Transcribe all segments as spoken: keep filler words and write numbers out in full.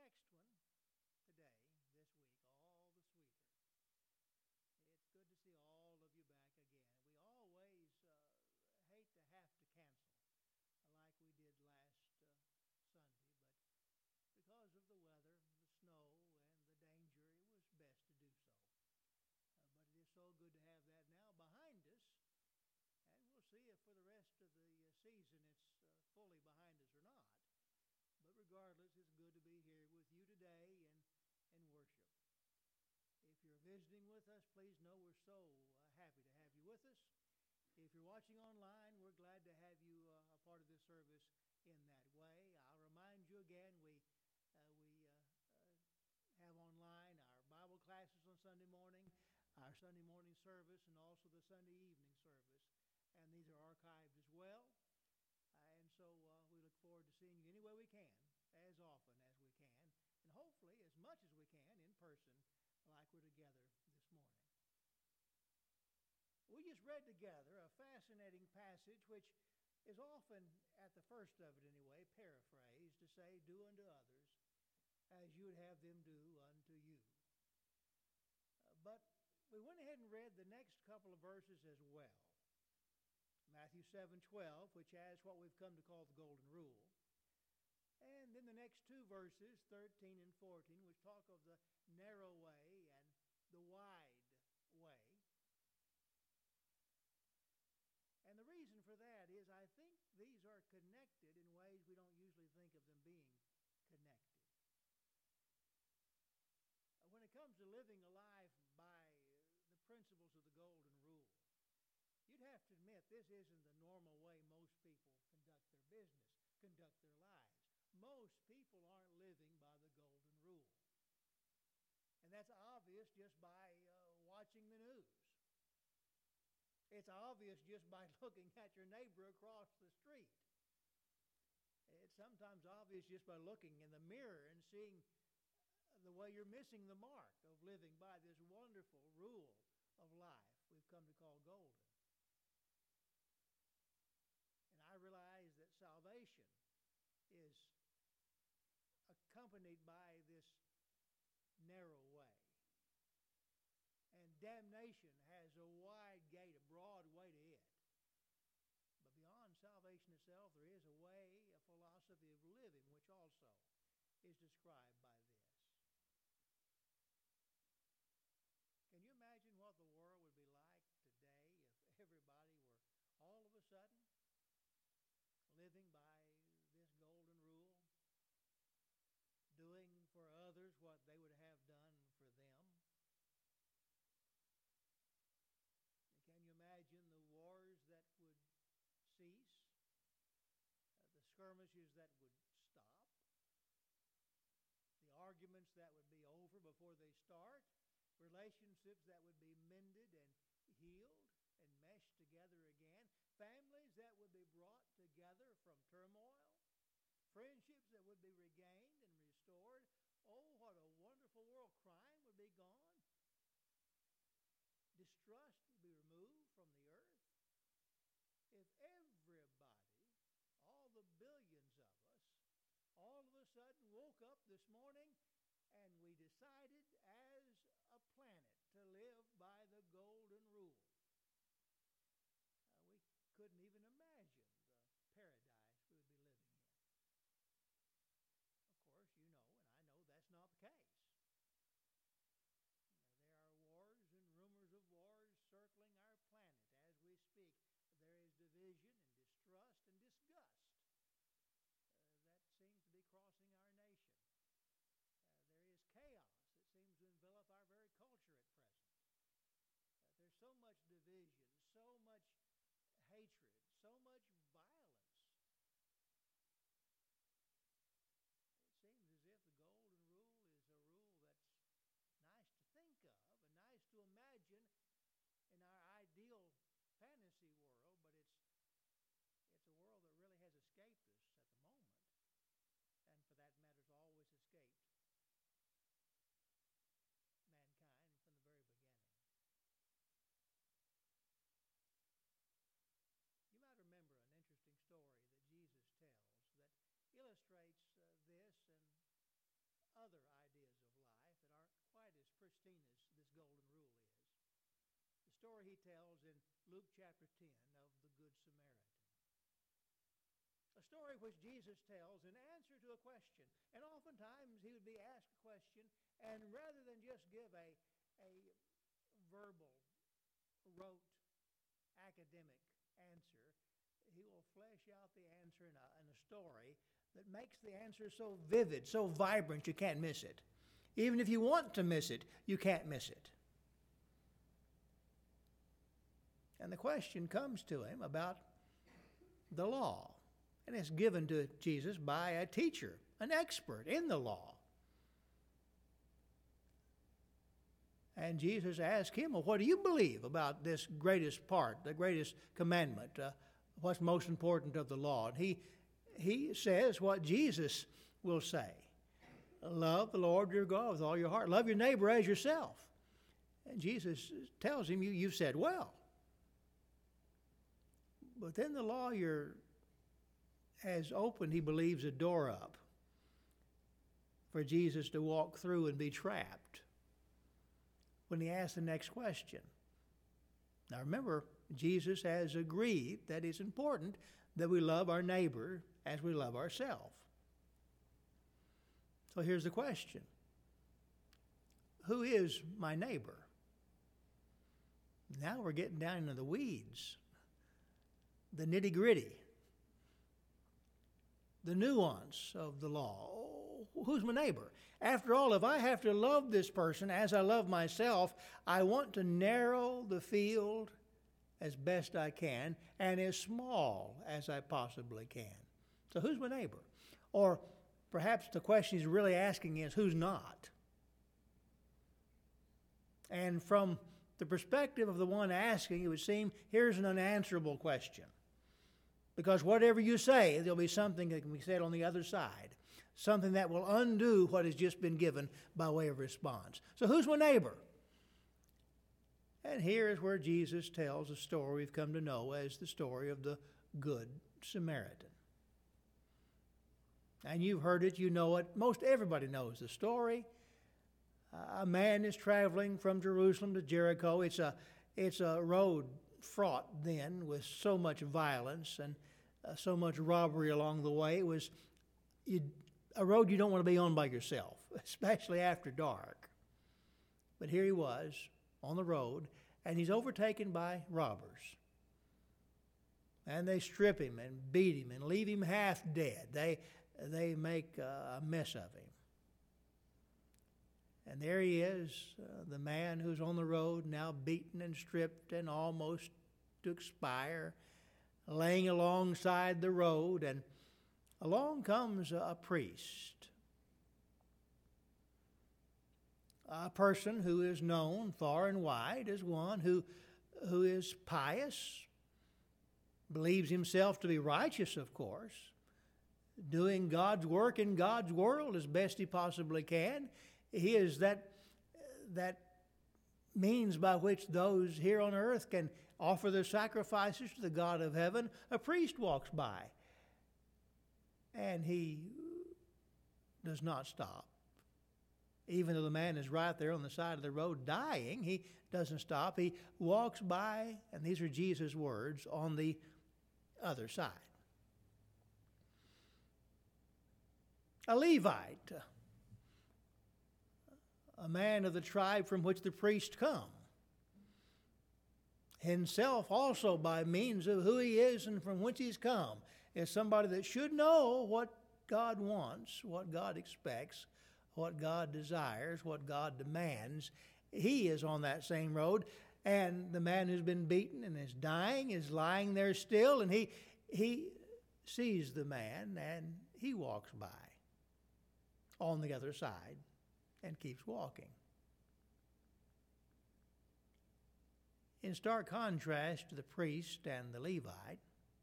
next one today, this week, all the sweeter. It's good to see all of you back again. We always uh, hate to have to cancel like we did last uh, Sunday, but because of the weather, the snow, and the danger, it was best to do so. Uh, but it is so good to have that now behind us, and we'll see if for the rest of the uh, season it's uh, fully behind us or not. But regardless, it's good to be here with you today and, and worship. If you're visiting with us, please know we're so uh, happy to have you with us. If you're watching online, we're glad to have you uh, a part of this service in that way. I'll remind you again, we uh, we uh, uh, have online our Bible classes on Sunday morning, our Sunday morning service, and also the Sunday evening service. And these are archived as well. Uh, and so uh, we look forward to seeing you any way we can, as often as we can, and hopefully as much as we can in person, like we're together this morning. We just read together a fascinating passage which is often, at the first of it anyway, paraphrased to say, "Do unto others as you would have them do unto you." Uh, but we went ahead and read the next couple of verses as well. Matthew seven twelve, which has what we've come to call the Golden Rule. And then the next two verses, thirteen and fourteen, which talk of the narrow way and the wide way. And the reason for that is I think these are connected in ways we don't usually think of them being connected. When it comes to living a life by the principles of the Golden Rule, you'd have to admit this isn't the normal way most people conduct their business, conduct their lives. Most people aren't living by the Golden Rule. And that's obvious just by uh, watching the news. It's obvious just by looking at your neighbor across the street. It's sometimes obvious just by looking in the mirror and seeing the way you're missing the mark of living by this wonderful rule of life we've come to call golden. And I realize that salvation is accompanied by this narrow way. And damnation has a wide gate, a broad way to it. But beyond salvation itself, there is a way, a philosophy of living, which also is described by this. Can you imagine what the world would be like today if everybody were all of a sudden living by this golden rule, doing for others what they would have done for them? Can you imagine the wars that would cease, uh, the skirmishes that would stop, the arguments that would be over before they start, relationships that would be mended and healed and meshed together again, families that would be brought together from turmoil, friendships that would be regained and restored? Oh, what a wonderful world. Crime would be gone. Distrust would be removed from the earth. If everybody, all the billions of us, all of a sudden woke up this morning and we decided as a planet to live by the Golden Rule, uh, we couldn't even imagine the paradise we would be living in. Of course, you know, and I know that's not the case. There are wars and rumors of wars circling our planet as we speak. There is division and distrust and disgust uh, that seems to be crossing our nation. Uh, there is chaos that seems to envelop our very culture at present. Uh, there's so much division, so much hatred, so much violence. It seems as if the Golden Rule is a rule that's nice to think of and nice to imagine in our ideal fantasy world, but it's it's a world that really has escaped us at the moment, and for that matter, has always escaped mankind from the very beginning. golden rule is. The story he tells in Luke chapter ten of the Good Samaritan. A story which Jesus tells in answer to a question. And oftentimes he would be asked a question, and rather than just give a, a verbal, rote, academic answer, he will flesh out the answer in a, in a story that makes the answer so vivid, so vibrant, you can't miss it. Even if you want to miss it, you can't miss it. And the question comes to him about the law. And it's given to Jesus by a teacher, an expert in the law. And Jesus asked him, well, what do you believe about this greatest part, the greatest commandment? Uh, what's most important of the law? And he, he says what Jesus will say. Love the Lord your God with all your heart. Love your neighbor as yourself. And Jesus tells him, you, you've said well. But then the lawyer has opened, he believes, a door up for Jesus to walk through and be trapped when he asks the next question. Now remember, Jesus has agreed that it's important that we love our neighbor as we love ourselves. So here's the question. Who is my neighbor? Now we're getting down into the weeds, the nitty-gritty, the nuance of the law. Oh, who's my neighbor? After all, if I have to love this person as I love myself, I want to narrow the field as best I can and as small as I possibly can. So who's my neighbor? Or perhaps the question he's really asking is, who's not? And from the perspective of the one asking, it would seem here's an unanswerable question. Because whatever you say, there'll be something that can be said on the other side. Something that will undo what has just been given by way of response. So who's my neighbor? And here is where Jesus tells a story we've come to know as the story of the Good Samaritan. And you've heard it, you know it. Most everybody knows the story. Uh, a man is traveling from Jerusalem to Jericho. It's a, it's a road fraught then with so much violence and uh, so much robbery along the way. It was you, a road you don't want to be on by yourself, especially after dark. But here he was on the road, and he's overtaken by robbers. And they strip him and beat him and leave him half dead. They, they make uh, a mess of him. And there he is, uh, the man who's on the road, now beaten and stripped and almost to expire, laying alongside the road, and along comes a priest. A person who is known far and wide as one who, who is pious, believes himself to be righteous, of course, doing God's work in God's world as best he possibly can. He is that, that means by which those here on earth can offer their sacrifices to the God of heaven. A priest walks by, and he does not stop. Even though the man is right there on the side of the road dying, he doesn't stop. He walks by, and these are Jesus' words, on the other side. A Levite, a man of the tribe from which the priests come, himself also by means of who he is and from whence he's come, is somebody that should know what God wants, what God expects, what God desires, what God demands. He is on that same road, and the man who's been beaten and is dying is lying there still, and he he sees the man, and he walks by on the other side and keeps walking. In stark contrast to the priest and the Levite,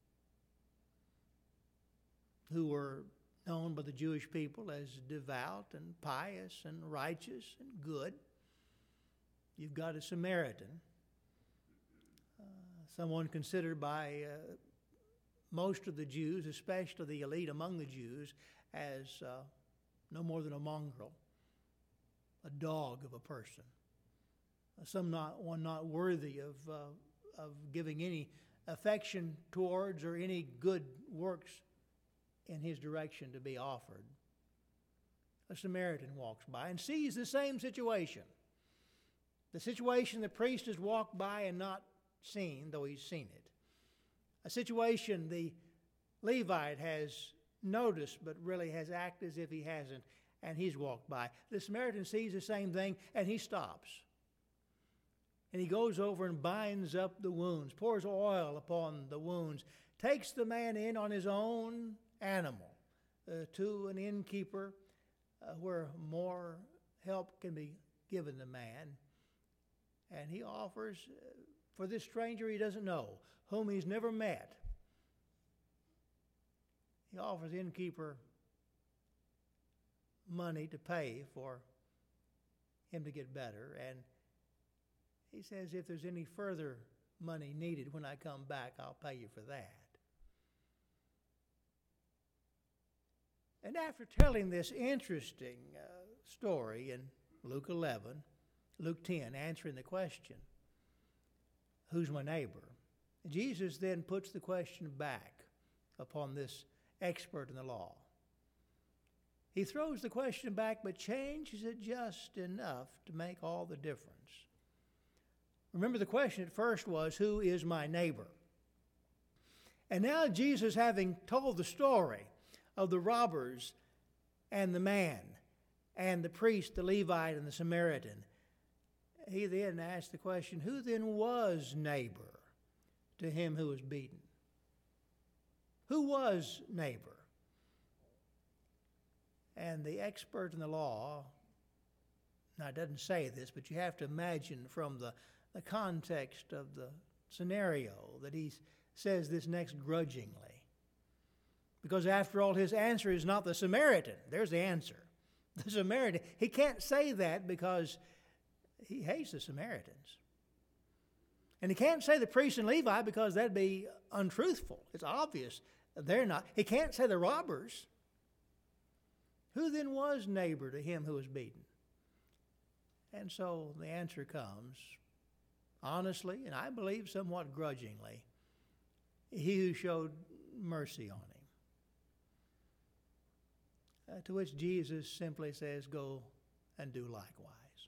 who were known by the Jewish people as devout and pious and righteous and good, you've got a Samaritan, uh, someone considered by uh, most of the Jews, especially the elite among the Jews, as uh, no more than a mongrel, a dog of a person. some not one not worthy of uh, of giving any affection towards or any good works in his direction to be offered. A Samaritan walks by and sees the same situation. The situation the priest has walked by and not seen, though he's seen it. A situation the Levite has noticed but really has acted as if he hasn't, and he's walked by. The Samaritan sees the same thing and he stops. And he goes over and binds up the wounds, pours oil upon the wounds, takes the man in on his own animal uh, to an innkeeper uh, where more help can be given the man. And he offers uh, for this stranger he doesn't know, whom he's never met, he offers the innkeeper money to pay for him to get better. And he says, if there's any further money needed when I come back, I'll pay you for that. And after telling this interesting uh, story in Luke eleven, Luke ten, answering the question, who's my neighbor? Jesus then puts the question back upon this expert in the law. He throws the question back, but changes it just enough to make all the difference. Remember, the question at first was, who is my neighbor? And now Jesus, having told the story of the robbers and the man and the priest, the Levite, and the Samaritan, he then asked the question, who then was neighbor to him who was beaten? Who was neighbor? And the expert in the law, now it doesn't say this, but you have to imagine from the, the context of the scenario that he says this next grudgingly. Because after all, his answer is not the Samaritan. There's the answer. The Samaritan. He can't say that because he hates the Samaritans. And he can't say the priest and Levi because that'd be untruthful. It's obvious they're not. He can't say the robbers. Who then was neighbor to him who was beaten? And so the answer comes, honestly, and I believe somewhat grudgingly, he who showed mercy on him. Uh, to which Jesus simply says, go and do likewise.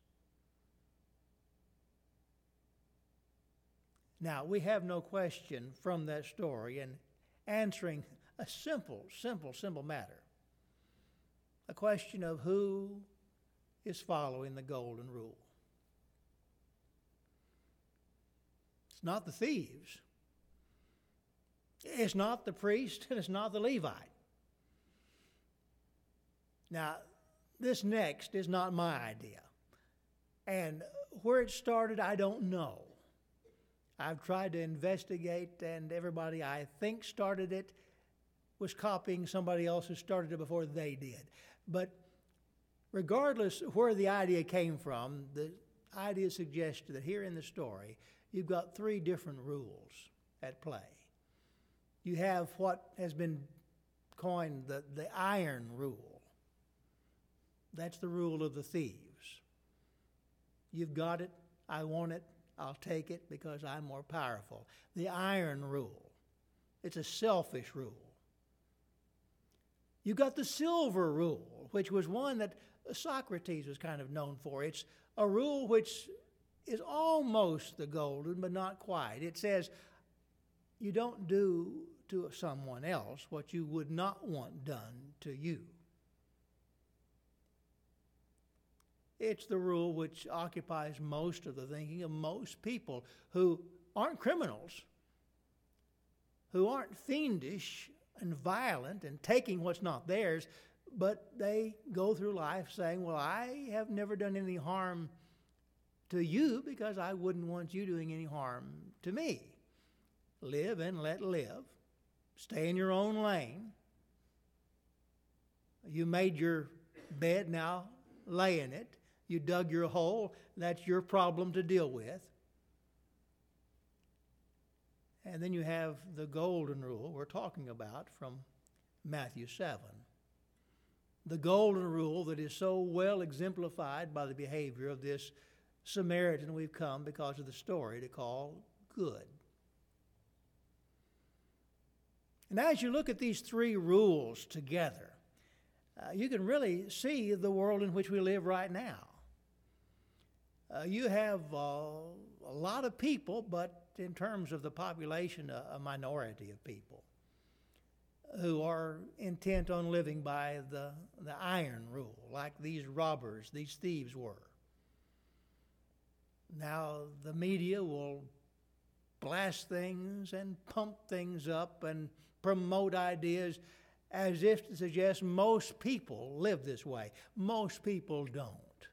Now, we have no question from that story in answering a simple, simple, simple matter. A question of who is following the golden rule. It's not the thieves. It's not the priest, and it's not the Levite. Now, this next is not my idea. And where it started, I don't know. I've tried to investigate, and everybody I think started it was copying somebody else who started it before they did. But regardless of where the idea came from, the idea suggested that here in the story, you've got three different rules at play. You have what has been coined the, the iron rule. That's the rule of the thieves. You've got it, I want it, I'll take it because I'm more powerful. The iron rule. It's a selfish rule. You got the silver rule, which was one that Socrates was kind of known for. It's a rule which is almost the golden, but not quite. It says you don't do to someone else what you would not want done to you. It's the rule which occupies most of the thinking of most people who aren't criminals, who aren't fiendish and violent and taking what's not theirs, but they go through life saying, well, I have never done any harm to you because I wouldn't want you doing any harm to me. Live and let live. Stay in your own lane. You made your bed, now lay in it. You dug your hole, that's your problem to deal with. And then you have the golden rule we're talking about from Matthew seven. The golden rule that is so well exemplified by the behavior of this Samaritan we've come because of the story to call good. And as you look at these three rules together, uh, you can really see the world in which we live right now. Uh, you have uh, a lot of people, but in terms of the population, a, a minority of people who are intent on living by the, the iron rule, like these robbers, these thieves were. Now, the media will blast things and pump things up and promote ideas as if to suggest most people live this way. Most people don't.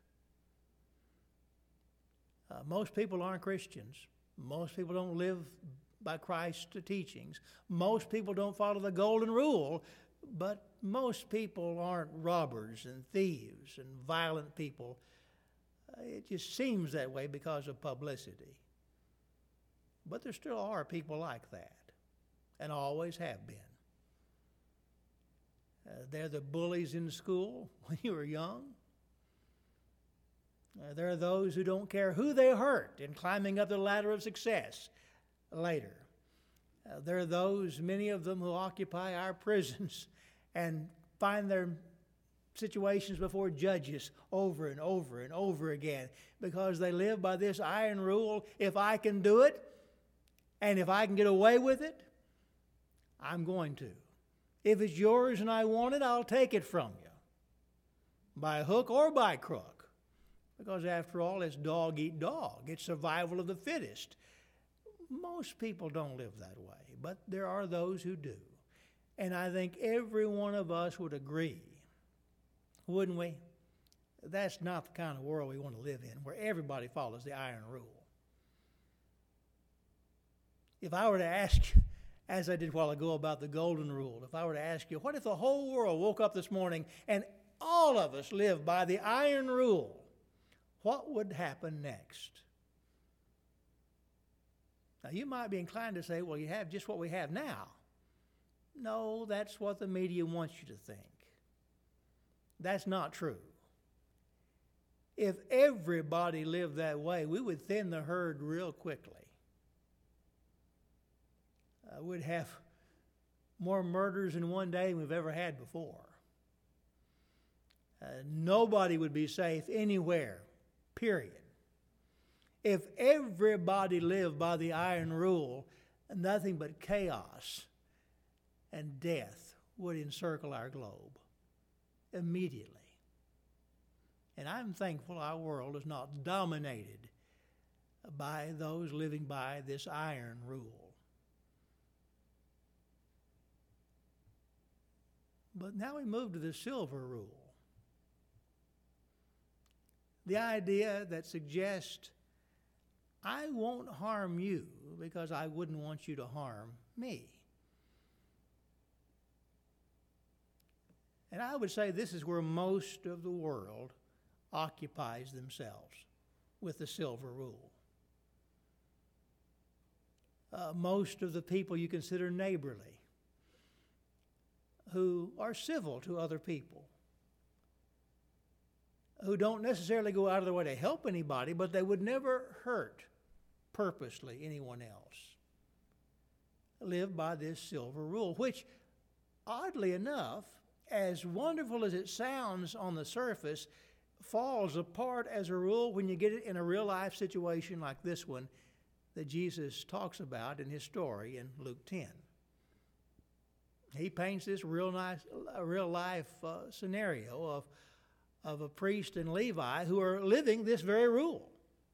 Uh, most people aren't Christians. Most people don't live by Christ's teachings. Most people don't follow the golden rule, but most people aren't robbers and thieves and violent people. Uh, it just seems that way because of publicity. But there still are people like that, and always have been. Uh, they're the bullies in school when you were young. Uh, there are those who don't care who they hurt in climbing up the ladder of success later. Uh, there are those, many of them, who occupy our prisons and find their situations before judges over and over and over again because they live by this iron rule: if I can do it and if I can get away with it, I'm going to. If it's yours and I want it, I'll take it from you, by hook or by crook. Because after all, it's dog eat dog. It's survival of the fittest. Most people don't live that way, but there are those who do. And I think every one of us would agree, wouldn't we? That's not the kind of world we want to live in, where everybody follows the iron rule. If I were to ask you, as I did a while ago about the golden rule, if I were to ask you, what if the whole world woke up this morning and all of us lived by the iron rule? What would happen next? Now, you might be inclined to say, well, you have just what we have now. No, that's what the media wants you to think. That's not true. If everybody lived that way, we would thin the herd real quickly. Uh, we'd have more murders in one day than we've ever had before. Uh, nobody would be safe anywhere. Period. If everybody lived by the iron rule, nothing but chaos and death would encircle our globe immediately. And I'm thankful our world is not dominated by those living by this iron rule. But now we move to the silver rule. The idea that suggests, I won't harm you because I wouldn't want you to harm me. And I would say this is where most of the world occupies themselves, with the silver rule. Uh, most of the people you consider neighborly, who are civil to other people, who don't necessarily go out of their way to help anybody, but they would never hurt purposely anyone else, live by this silver rule, which, oddly enough, as wonderful as it sounds on the surface, falls apart as a rule when you get it in a real-life situation like this one that Jesus talks about in his story in Luke ten. He paints this real nice, real-life uh, scenario of of a priest and Levi who are living this very rule.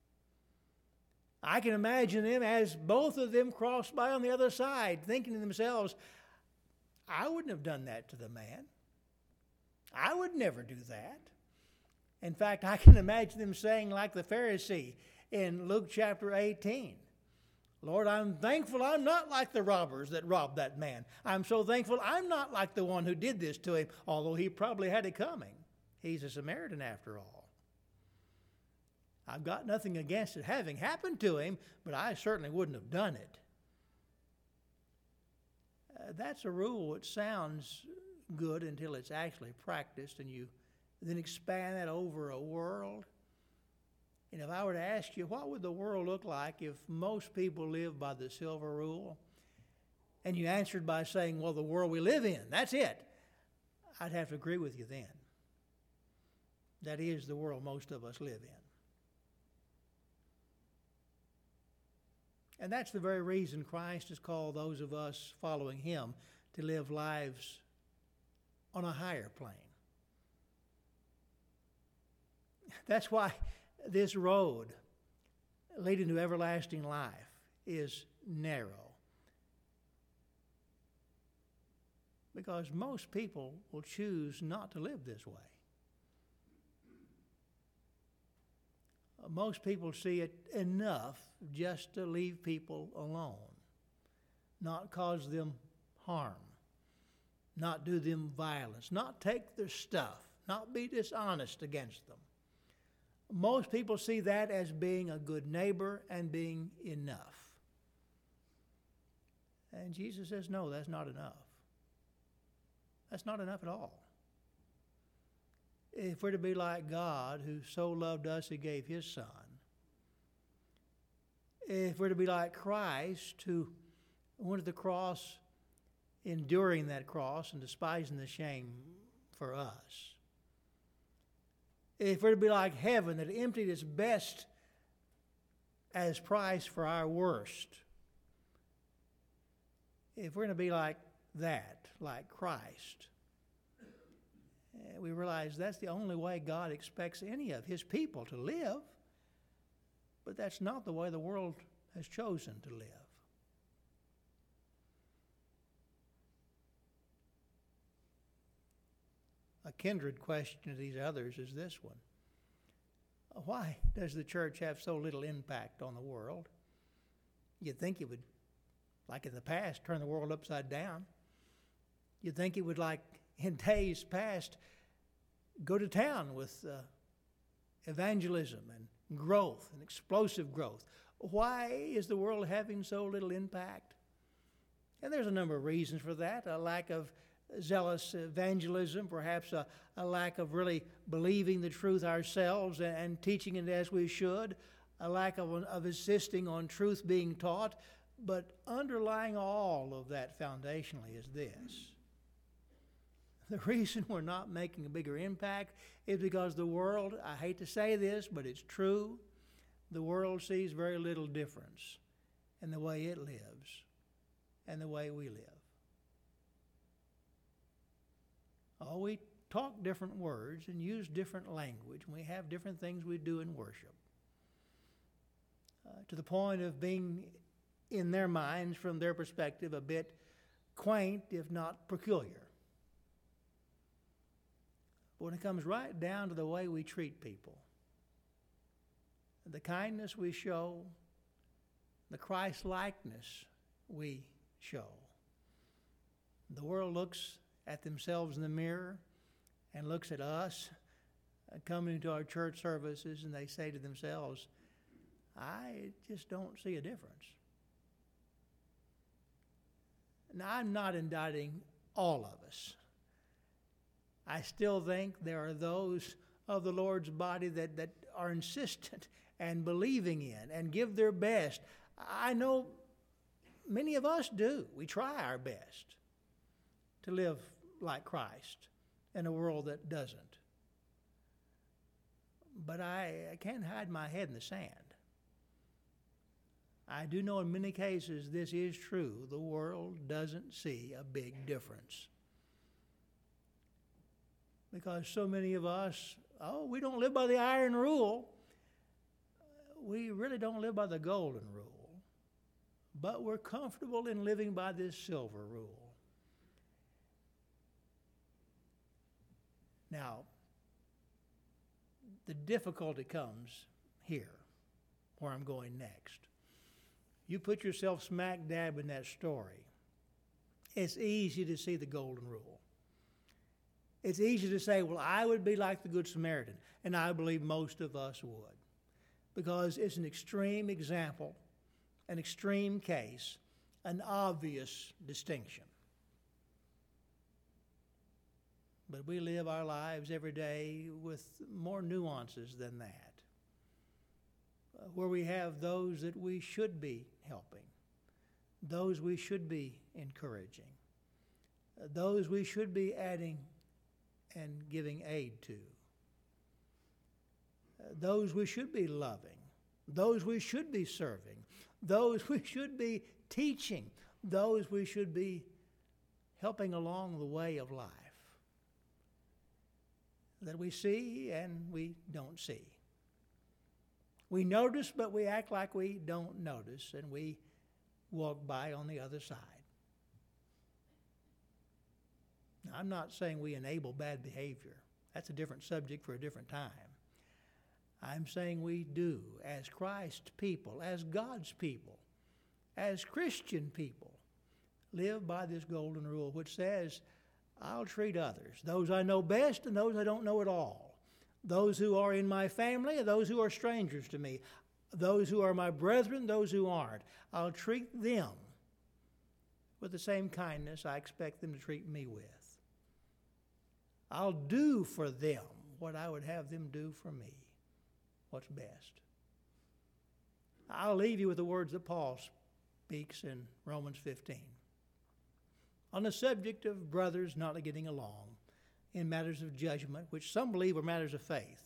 I can imagine them as both of them crossed by on the other side, thinking to themselves, I wouldn't have done that to the man. I would never do that. In fact, I can imagine them saying like the Pharisee in Luke chapter eighteen, Lord, I'm thankful I'm not like the robbers that robbed that man. I'm so thankful I'm not like the one who did this to him, although he probably had it coming. He's a Samaritan after all. I've got nothing against it having happened to him, but I certainly wouldn't have done it. Uh, that's a rule that sounds good until it's actually practiced, and you then expand that over a world. And if I were to ask you, what would the world look like if most people lived by the silver rule? And you answered by saying, well, the world we live in, that's it. I'd have to agree with you then. That is the world most of us live in. And that's the very reason Christ has called those of us following him to live lives on a higher plane. That's why this road leading to everlasting life is narrow. Because most people will choose not to live this way. Most people see it enough just to leave people alone, not cause them harm, not do them violence, not take their stuff, not be dishonest against them. Most people see that as being a good neighbor and being enough. And Jesus says, no, that's not enough. That's not enough at all. If we're to be like God, who so loved us, he gave his Son. If we're to be like Christ, who went to the cross, enduring that cross and despising the shame for us. If we're to be like heaven, that emptied its best as price for our worst. If we're going to be like that, like Christ, we realize that's the only way God expects any of his people to live, but that's not the way the world has chosen to live. A kindred question to these others is this one. Why does the church have so little impact on the world? You'd think it would, like in the past, turn the world upside down. You'd think it would, like in days past, go to town with uh, evangelism and growth and explosive growth. Why is the world having so little impact? And there's a number of reasons for that. A lack of zealous evangelism, perhaps a, a lack of really believing the truth ourselves and, and teaching it as we should, a lack of, of insisting on truth being taught. But underlying all of that foundationally is this. The reason we're not making a bigger impact is because the world, I hate to say this, but it's true, the world sees very little difference in the way it lives and the way we live. Oh, we talk different words and use different language, and we have different things we do in worship. Uh, to the point of being, in their minds, from their perspective, a bit quaint, if not peculiar. But when it comes right down to the way we treat people, the kindness we show, the Christ-likeness we show, the world looks at themselves in the mirror and looks at us uh, coming to our church services, and they say to themselves, I just don't see a difference. Now, I'm not indicting all of us. I still think there are those of the Lord's body that, that are insistent and believing in and give their best. I know many of us do. We try our best to live like Christ in a world that doesn't. But I, I can't hide my head in the sand. I do know in many cases this is true. The world doesn't see a big difference. Because so many of us, oh, we don't live by the iron rule. We really don't live by the golden rule. But we're comfortable in living by this silver rule. Now, the difficulty comes here, where I'm going next. You put yourself smack dab in that story. It's easy to see the golden rule. It's easy to say, well, I would be like the Good Samaritan, and I believe most of us would, because it's an extreme example, an extreme case, an obvious distinction. But we live our lives every day with more nuances than that. uh, where we have those that we should be helping, those we should be encouraging, uh, those we should be adding and giving aid to, uh, those we should be loving, those we should be serving, those we should be teaching, those we should be helping along the way of life that we see and we don't see. We notice, but we act like we don't notice, and we walk by on the other side. Now, I'm not saying we enable bad behavior. That's a different subject for a different time. I'm saying we do, as Christ's people, as God's people, as Christian people, live by this golden rule, which says, I'll treat others, those I know best and those I don't know at all, those who are in my family and those who are strangers to me, those who are my brethren, those who aren't. I'll treat them with the same kindness I expect them to treat me with. I'll do for them what I would have them do for me, what's best. I'll leave you with the words that Paul speaks in Romans fifteen. On the subject of brothers not getting along in matters of judgment, which some believe are matters of faith.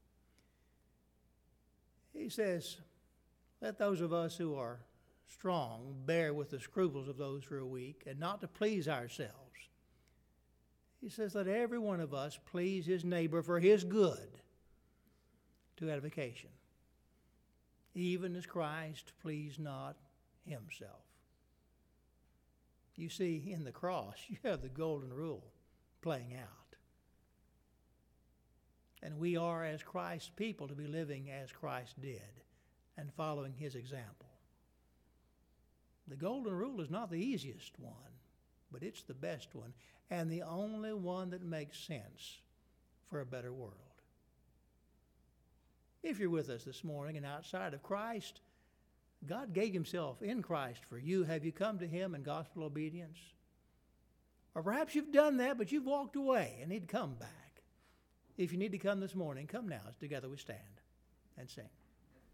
He says, let those of us who are strong bear with the scruples of those who are weak, and not to please ourselves. He says, let every one of us please his neighbor for his good, to edification, even as Christ pleased not himself. You see, in the cross, you have the golden rule playing out. And we are, as Christ's people, to be living as Christ did and following his example. The golden rule is not the easiest one, but it's the best one and the only one that makes sense for a better world. If you're with us this morning and outside of Christ, God gave himself in Christ for you. Have you come to him in gospel obedience? Or perhaps you've done that, but you've walked away and need to come back. If you need to come this morning, come now as together we stand and sing.